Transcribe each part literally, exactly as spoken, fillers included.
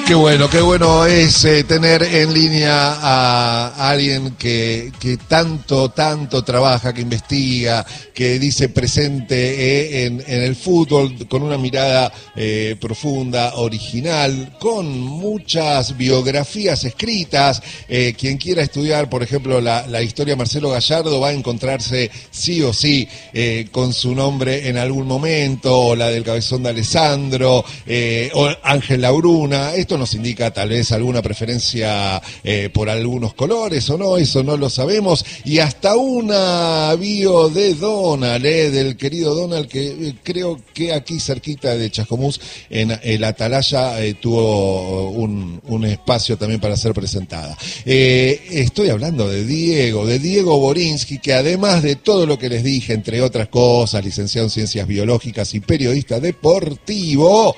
Qué bueno, qué bueno es eh, tener en línea a alguien que, que tanto, tanto trabaja, que investiga, que dice presente eh, en, en el fútbol con una mirada eh, profunda, original, con muchas biografías escritas. Eh, quien quiera estudiar, por ejemplo, la, la historia de Marcelo Gallardo va a encontrarse sí o sí eh, con su nombre en algún momento, o la del Cabezón de Alessandro, eh, o Ángel Labruna. Esto nos indica tal vez alguna preferencia eh, por algunos colores o no, eso no lo sabemos. Y hasta una bio de Donald, eh, del querido Donald, que eh, creo que aquí cerquita de Chascomús, en el Atalaya, eh, tuvo un, un espacio también para ser presentada. Eh, estoy hablando de Diego, de Diego Borinsky, que además de todo lo que les dije, entre otras cosas, licenciado en Ciencias Biológicas y periodista deportivo.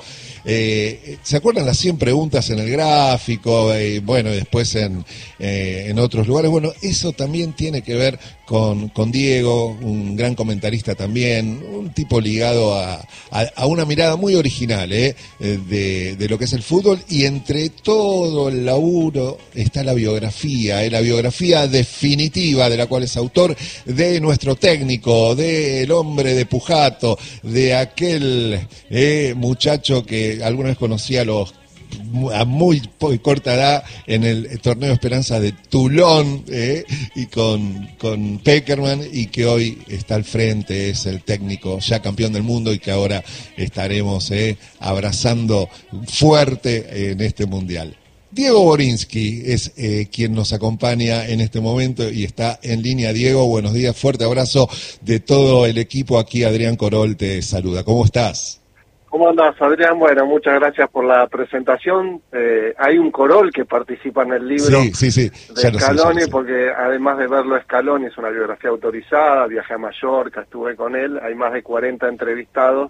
Eh, ¿Se acuerdan las cien preguntas en el gráfico? Eh, bueno, después en, eh, en otros lugares. Bueno, eso también tiene que ver con, con Diego, un gran comentarista también, un tipo ligado a, a, a una mirada muy original eh, de, de lo que es el fútbol, y entre todo el laburo está la biografía, eh, la biografía definitiva de la cual es autor, de nuestro técnico, del hombre de Pujato, de aquel eh, muchacho que alguna vez conocí a los a muy corta edad en el torneo Esperanza de Toulon eh, y con, con Peckerman, y que hoy está al frente, es el técnico ya campeón del mundo, y que ahora estaremos eh, abrazando fuerte en este mundial. Diego Borinsky es eh, quien nos acompaña en este momento y está en línea. Diego, buenos días, fuerte abrazo de todo el equipo. Aquí Adrián Corol te saluda. ¿Cómo estás? ¿Cómo andás, Adrián? Bueno, muchas gracias por la presentación. Eh, hay un Corol que participa en el libro sí, sí, sí. de Scaloni, sé, porque además de verlo a Scaloni, es una biografía autorizada, viajé a Mallorca, estuve con él, hay más de cuarenta entrevistados,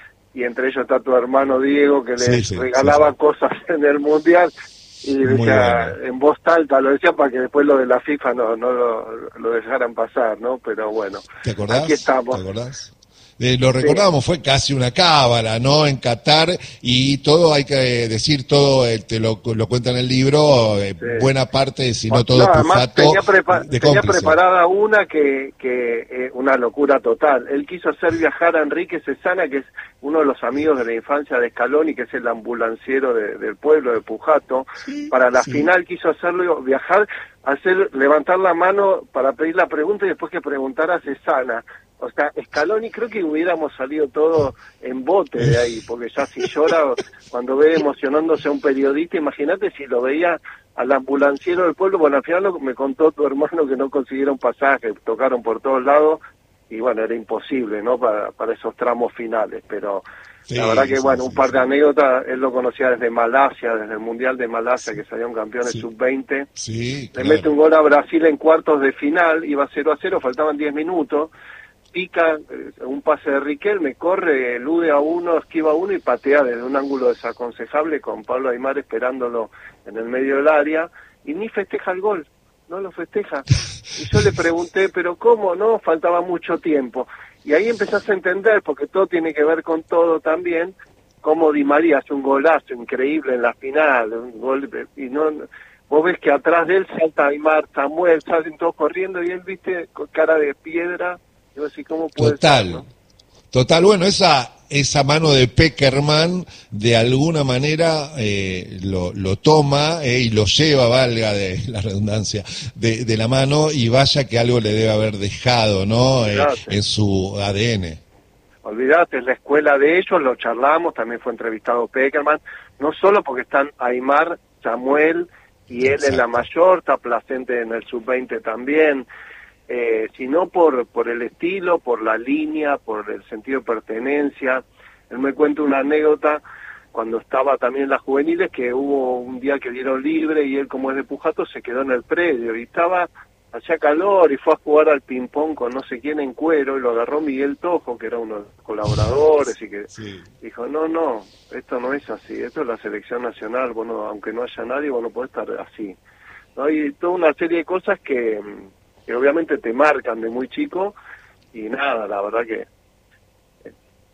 y entre ellos está tu hermano Diego, que sí, les sí, regalaba sí, sí. cosas en el Mundial, y decía, en voz alta, lo decía para que después lo de la FIFA no, no lo, lo dejaran pasar, ¿no? Pero bueno, ¿te acordás? Aquí estamos. ¿Te acordás? Eh, lo recordamos, sí. Fue casi una cábala, ¿no? En Qatar, y todo, hay que decir, todo, eh, te lo, lo cuenta en el libro, eh, sí. Buena parte, si no todo, no, Pujato tenía, prepa de tenía preparada una que, que eh, una locura total. Él quiso hacer viajar a Enrique Cesana, que es uno de los amigos de la infancia de Scaloni, que es el ambulanciero de, del pueblo de Pujato. Sí, para la sí. final quiso hacerlo viajar, hacer levantar la mano para pedir la pregunta y después que preguntara a Cesana. O sea, Scaloni, creo que hubiéramos salido todos en bote de ahí, porque ya si llora cuando ve emocionándose a un periodista, imagínate si lo veía al ambulanciero del pueblo. Bueno, al final lo, me contó tu hermano que no consiguieron pasaje, tocaron por todos lados, y bueno, era imposible, ¿no?, para, para esos tramos finales, pero sí, la verdad que, sí, bueno, sí, un par de anécdotas. Él lo conocía desde Malasia, desde el Mundial de Malasia, sí, que salieron campeones sí. sub veinte, sí, le claro. mete un gol a Brasil en cuartos de final, iba cero a cero, faltaban diez minutos, pica eh, un pase de Riquelme, corre, elude a uno, esquiva a uno y patea desde un ángulo desaconsejable con Pablo Aimar esperándolo en el medio del área, y ni festeja el gol, no lo festeja. Y yo le pregunté, ¿pero cómo? No, faltaba mucho tiempo. Y ahí empezás a entender, porque todo tiene que ver con todo también, cómo Di María hace un golazo increíble en la final, un gol, y no... Vos ves que atrás de él salta Aimar, Samuel, salen todos corriendo, y él, viste, con cara de piedra. Yo así, ¿cómo puede total, ser, no? Total, bueno, esa esa mano de Peckerman de alguna manera eh, lo, lo toma eh, y lo lleva, valga de la redundancia, de, de la mano, y vaya que algo le debe haber dejado, ¿no? Eh, en su A D N. Olvídate, es la escuela de ellos, lo charlamos, también fue entrevistado Peckerman, no solo porque están Aimar, Samuel y él. Exacto. En la mayor, está Placente en el sub veinte también. Eh, sino por por el estilo, por la línea, por el sentido de pertenencia. Él me cuenta una anécdota cuando estaba también en las juveniles, que hubo un día que dieron libre y él, como es de Pujato, se quedó en el predio y estaba, hacía calor, y fue a jugar al ping pong con no sé quién en Cuero, y lo agarró Miguel Tojo, que era uno de los colaboradores, y que sí. dijo, no, no, esto no es así, esto es la selección nacional, bueno, aunque no haya nadie, vos no podés estar así, ¿no? Y toda una serie de cosas que que obviamente te marcan de muy chico, y nada, la verdad que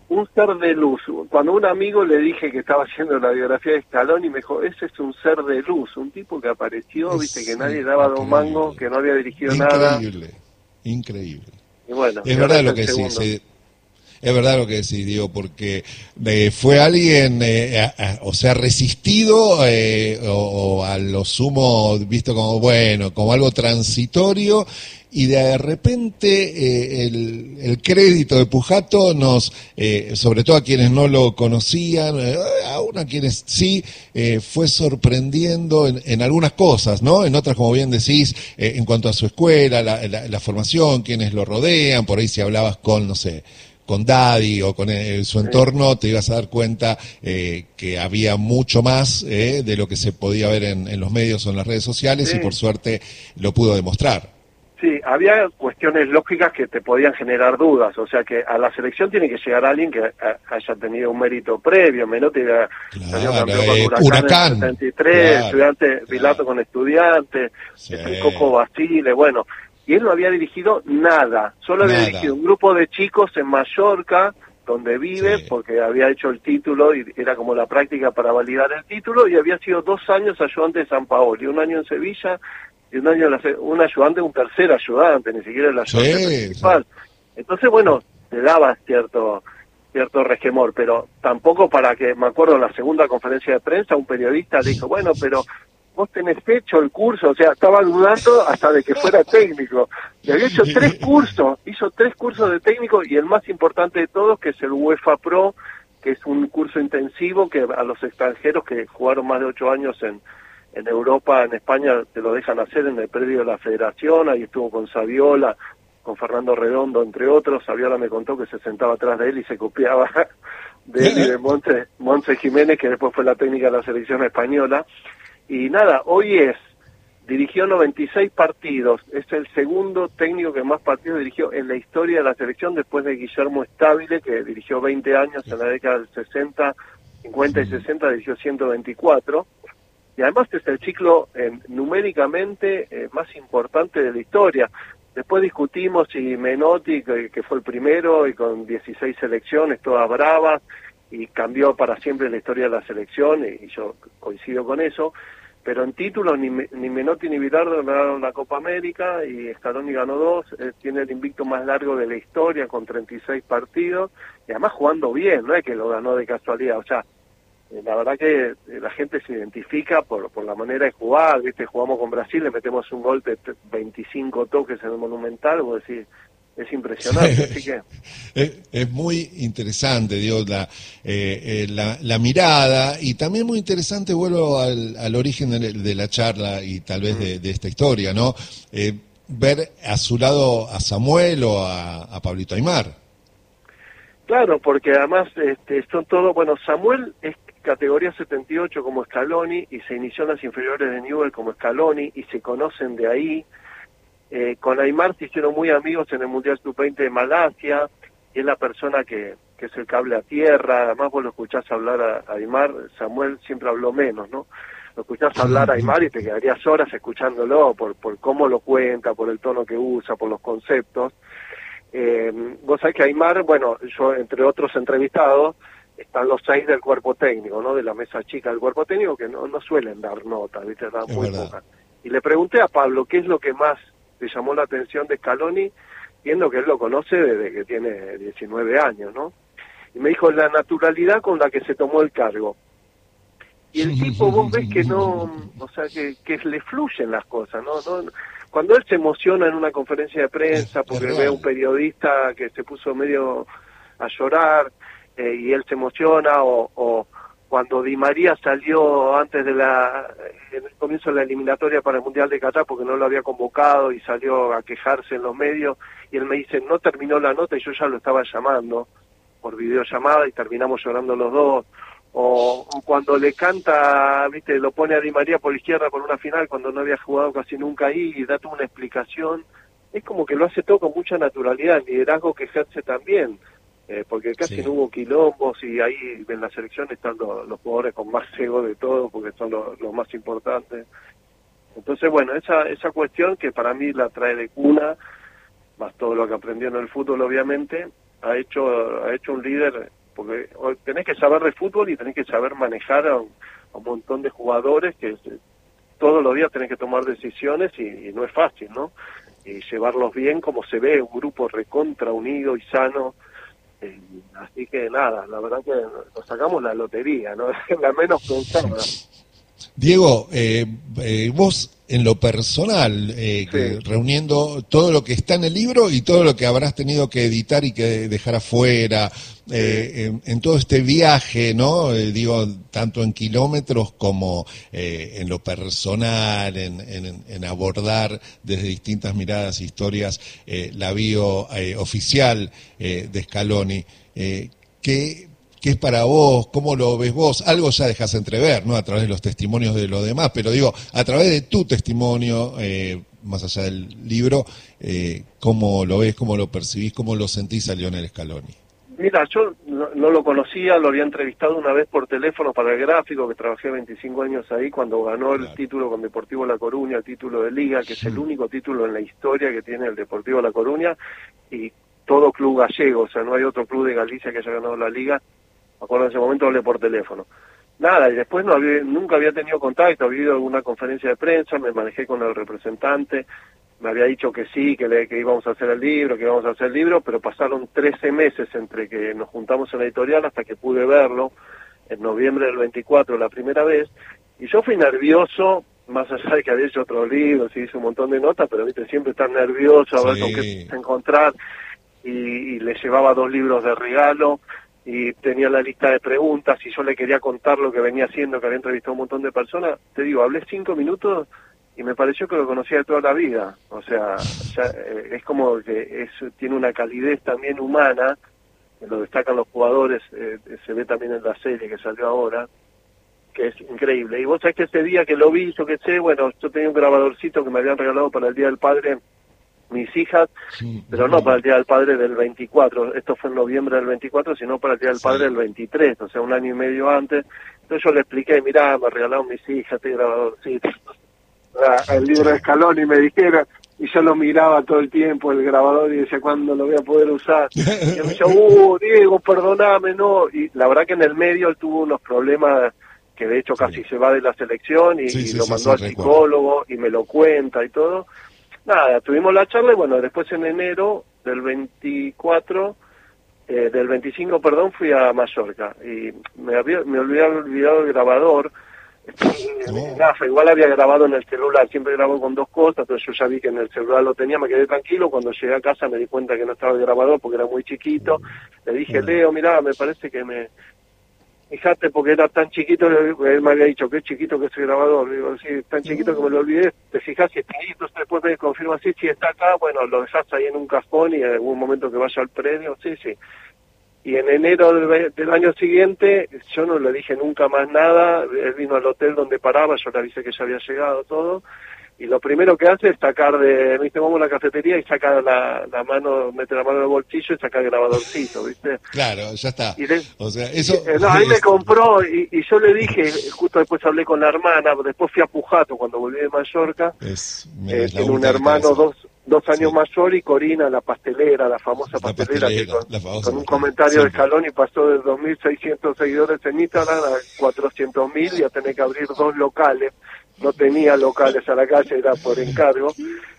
un ser de luz. Cuando un amigo le dije que estaba haciendo la biografía de Scaloni, me dijo, ese es un ser de luz, un tipo que apareció, Es viste, que nadie daba dos mangos, que no había dirigido increíble, nada. Increíble, increíble. Y bueno, es y verdad es lo el que segundo. decís, eh, es verdad lo que decís, Diego, porque eh, fue alguien, eh, a, a, o sea, resistido eh, o, o a lo sumo visto como, bueno, como algo transitorio, y de repente eh, el, el crédito de Pujato nos, eh, sobre todo a quienes no lo conocían, eh, aún a quienes sí, eh, fue sorprendiendo en, en algunas cosas, ¿no? En otras, como bien decís, eh, en cuanto a su escuela, la, la, la formación, quienes lo rodean, por ahí si hablabas con, no sé, con Daddy o con el, su entorno, te ibas a dar cuenta eh, que había mucho más eh, de lo que se podía ver en, en los medios o en las redes sociales, Sí. y por suerte lo pudo demostrar. Sí, había cuestiones lógicas que te podían generar dudas, o sea que a la selección tiene que llegar alguien que haya tenido un mérito previo. Menotti era, claro, salió campeón con eh, Huracán, Huracán en el setenta y tres, claro, Estudiante, claro. Pilato con Estudiantes, Sí. el Coco Basile, bueno, y él no había dirigido nada, solo Nada. había dirigido un grupo de chicos en Mallorca, donde vive, Sí. porque había hecho el título y era como la práctica para validar el título, y había sido dos años ayudante de San Paolo, y un año en Sevilla, y un año un ayudante, un tercer ayudante, ni siquiera el ayudante Sí, principal. sí. Entonces, bueno, te daba cierto cierto resquemor, pero tampoco para que, me acuerdo en la segunda conferencia de prensa, un periodista le dijo, bueno, pero vos tenés hecho el curso, o sea, estaba dudando hasta de que fuera técnico. Y había hecho tres cursos, hizo tres cursos de técnico, y el más importante de todos, que es el UEFA Pro, que es un curso intensivo que a los extranjeros que jugaron más de ocho años en en Europa, en España, te lo dejan hacer en el predio de la Federación. Ahí estuvo con Saviola, con Fernando Redondo, entre otros. Saviola me contó que se sentaba atrás de él y se copiaba de él y de Montse, Montse Jiménez, que después fue la técnica de la selección española. Y nada, hoy es, dirigió noventa y seis partidos, es el segundo técnico que más partidos dirigió en la historia de la selección, después de Guillermo Stabile, que dirigió veinte años en la década del sesenta, cincuenta y sesenta, dirigió ciento veinticuatro. Y además es el ciclo eh, numéricamente eh, más importante de la historia. Después discutimos si Menotti, que, que fue el primero, y con dieciséis selecciones, todas bravas, y cambió para siempre la historia de la selección, y, y yo coincido con eso, pero en títulos ni, ni Menotti ni Bilardo ganaron la Copa América, y Scaloni ganó dos, eh, tiene el invicto más largo de la historia, con treinta y seis partidos, y además jugando bien, no es que lo ganó de casualidad, o sea, la verdad que la gente se identifica por por la manera de jugar, ¿viste? Jugamos con Brasil, le metemos un gol de veinticinco toques en el Monumental, vos decís, es impresionante, sí. Así que... Es, es muy interesante, digo, la, eh, eh, la, la mirada, y también muy interesante, vuelvo al, al origen de, de la charla y tal vez de, de esta historia, ¿no? Eh, ver a su lado a Samuel o a, a Pablito Aimar. Claro, porque además este, son todos, bueno, Samuel es categoría setenta y ocho como Scaloni, y se inició en las inferiores de Newell como Scaloni, y se conocen de ahí. Eh, con Aimar se hicieron muy amigos en el Mundial sub veinte de Malasia, y es la persona que, que es el cable a tierra. Además vos lo escuchás hablar a, a Aimar, Samuel siempre habló menos, ¿no? Lo escuchás hablar a Aimar y te quedarías horas escuchándolo por, por cómo lo cuenta, por el tono que usa, por los conceptos. Eh, vos sabés que Aimar, bueno, yo entre otros entrevistados, están los seis del cuerpo técnico, ¿no? De la mesa chica del cuerpo técnico, que no, no suelen dar notas, ¿viste? Dan muy pocas. Y le pregunté a Pablo qué es lo que más le llamó la atención de Scaloni, viendo que él lo conoce desde que tiene diecinueve años, ¿no? Y me dijo la naturalidad con la que se tomó el cargo. Y el tipo, vos ves que no, o sea, que, que le fluyen las cosas, ¿no? no Cuando él se emociona en una conferencia de prensa porque ve a un periodista que se puso medio a llorar, eh, y él se emociona, o, o cuando Di María salió antes de la, en el comienzo de la eliminatoria para el Mundial de Qatar porque no lo había convocado y salió a quejarse en los medios, y él me dice, no terminó la nota y yo ya lo estaba llamando por videollamada y terminamos llorando los dos. O, o cuando le canta, viste, lo pone a Di María por la izquierda por una final cuando no había jugado casi nunca ahí, y da toda una explicación, es como que lo hace todo con mucha naturalidad, el liderazgo que ejerce también, eh, porque casi sí. no hubo quilombos, y ahí en la selección están los, los jugadores con más ego de todo, porque son los, los más importantes. Entonces, bueno, esa esa cuestión que para mí la trae de cuna, más todo lo que aprendió en el fútbol, obviamente, ha hecho ha hecho un líder porque tenés que saber de fútbol y tenés que saber manejar a un, a un montón de jugadores que todos los días tenés que tomar decisiones y, y no es fácil, ¿no? Y llevarlos bien como se ve, un grupo recontra unido y sano. Eh, así que nada, la verdad que nos sacamos la lotería, ¿no? La menos pensada. Diego, eh, eh, vos en lo personal, eh, Sí. que, reuniendo todo lo que está en el libro y todo lo que habrás tenido que editar y que dejar afuera, eh, en, en todo este viaje, ¿no? Eh, digo, tanto en kilómetros como eh, en lo personal, en, en, en abordar desde distintas miradas, historias, eh, la bio eh, oficial eh, de Scaloni. Eh, ¿qué, ¿Qué es para vos? ¿Cómo lo ves vos? Algo ya dejas entrever, ¿no? A través de los testimonios de los demás, pero digo, a través de tu testimonio, eh, más allá del libro, eh, ¿cómo lo ves, cómo lo percibís, cómo lo sentís a Lionel Scaloni? Mira, yo no, no lo conocía, lo había entrevistado una vez por teléfono para el gráfico, que trabajé veinticinco años ahí, cuando ganó el Claro. título con Deportivo La Coruña, el título de Liga, que es el único título en la historia que tiene el Deportivo La Coruña, y todo club gallego, o sea, no hay otro club de Galicia que haya ganado la Liga. Me acuerdo en ese momento hablé por teléfono. Nada, y después no había, nunca había tenido contacto, había ido a alguna conferencia de prensa, me manejé con el representante, me había dicho que sí, que, le, que íbamos a hacer el libro, que íbamos a hacer el libro, pero pasaron trece meses entre que nos juntamos en la editorial hasta que pude verlo, en noviembre del veinticuatro, la primera vez, y yo fui nervioso, más allá de que había hecho otros libros y hice un montón de notas, pero viste, siempre tan nervioso a ver Sí. con qué encontrar, y, y le llevaba dos libros de regalo, y tenía la lista de preguntas, y yo le quería contar lo que venía haciendo, que había entrevistado a un montón de personas. Te digo, hablé cinco minutos y me pareció que lo conocía de toda la vida. O sea, ya, eh, es como que es, tiene una calidez también humana, que lo destacan los jugadores, eh, se ve también en la serie que salió ahora, que es increíble. Y vos sabés que ese día que lo vi, yo qué sé, bueno, yo tenía un grabadorcito que me habían regalado para el Día del Padre mis hijas, Sí. pero no para el Día del Padre del veinticuatro, esto fue en noviembre del veinticuatro, sino para el Día del Sí. Padre del veintitrés, o sea, un año y medio antes. Entonces yo le expliqué, mirá, me regalaron mis hijas, este grabadorcito, ah, el libro de Scaloni, me dijeron, y yo lo miraba todo el tiempo, el grabador, y decía, ¿cuándo lo voy a poder usar? Y él me decía, uh, Diego, perdóname, no. Y la verdad que en el medio él tuvo unos problemas que de hecho Sí. casi se va de la selección y, Sí, y sí, lo sí, mandó sí, al recuerdo. psicólogo y me lo cuenta y todo. Nada, tuvimos la charla y bueno, después en enero del veinticuatro, eh, del veinticinco, perdón, fui a Mallorca y me había me había olvidado el grabador. Oh. Gafa, igual había grabado en el celular, siempre grabo con dos cosas, pero yo ya vi que en el celular lo tenía, me quedé tranquilo. Cuando llegué a casa me di cuenta que no estaba el grabador porque era muy chiquito. Le dije, Leo, mirá, me parece que me... Fíjate, porque era tan chiquito, él me había dicho que es chiquito que ese grabador. Le digo, sí, es tan chiquito que me lo olvidé. Te fijas si está ahí, entonces después me confirma, sí, sí, está acá. Bueno, lo dejás ahí en un cajón y en algún momento que vaya al predio, sí, sí. Y en enero del, del año siguiente, yo no le dije nunca más nada. Él vino al hotel donde paraba, yo le avisé que ya había llegado todo. Y lo primero que hace es sacar de, viste, vamos a la cafetería y saca la, la mano, mete la mano en el bolsillo y saca el grabadorcito, viste. Claro, ya está. Y le, O sea, eso... y, eh, no, ahí me es- compró y, y yo le dije, justo después hablé con la hermana, después fui a Pujato cuando volví de Mallorca, Es, me- eh, es la tiene un única hermano cabeza. dos, dos años Sí. mayor, y Corina, la pastelera, la famosa La pastelera, que pastelera, con, la famosa con un pastelera, comentario siempre. de Scaloni pasó de dos mil seiscientos seguidores en Instagram a cuatrocientos mil y a tener que abrir dos locales. No tenía locales a la calle, era por encargo.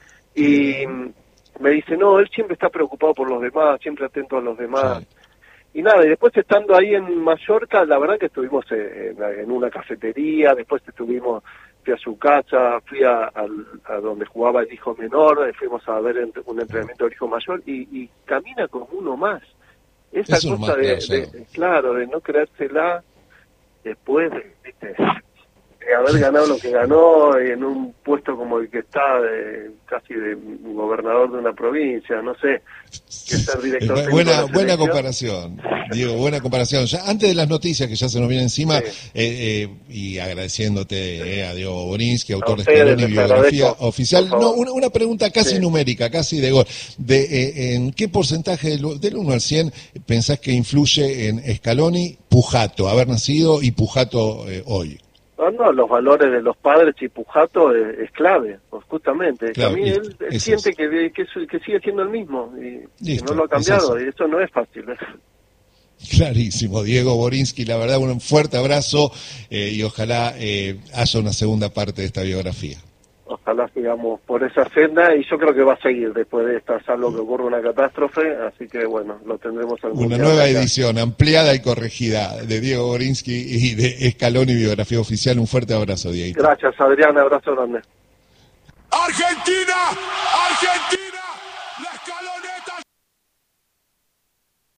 Y me dice, no, él siempre está preocupado por los demás, siempre atento a los demás. Sí. Y nada, y después estando ahí en Mallorca, la verdad que estuvimos en, en una cafetería, después estuvimos, fui a su casa, fui a, al- a donde jugaba el hijo menor, fuimos a ver ent- un entrenamiento del hijo mayor, y, y camina como uno más. Esa Es uno cosa más, de, claro, de- ya. claro, de no creérsela después de, ¿viste? de haber ganado lo que ganó en un puesto como el que está, de, casi de gobernador de una provincia, no sé, que ser director Es bu- técnico de buena, la buena selección. comparación, Diego, buena comparación. Ya antes de las noticias que ya se nos vienen encima, Sí. eh, eh, y agradeciéndote eh, a Diego Borinsky, autor de ustedes Scaloni, les biografía agradezco, oficial. por No, favor. una, una pregunta casi Sí. numérica, casi de gol. De, eh, ¿En qué porcentaje del, del uno al cien pensás que influye en Scaloni Pujato, haber nacido y Pujato eh, hoy? No, no, los valores de los padres y Pujato es, es clave, pues justamente. Claro, a mí listo, él, él eso siente es. que, que, es- que sigue siendo el mismo y que Listo, no lo ha es cambiado, eso. y eso no es fácil. ¿eh? Clarísimo, Diego Borinsky, la verdad un fuerte abrazo eh, y ojalá eh, haya una segunda parte de esta biografía. Ojalá sigamos por esa senda y yo creo que va a seguir después de esta, salvo que ocurra una catástrofe, así que bueno, lo tendremos algún Una día nueva acá. edición, ampliada y corregida de Diego Borinsky y de Scaloni Biografía Oficial. Un fuerte abrazo, Diego. Gracias, Adrián, abrazo grande. Argentina, Argentina, la Scaloni.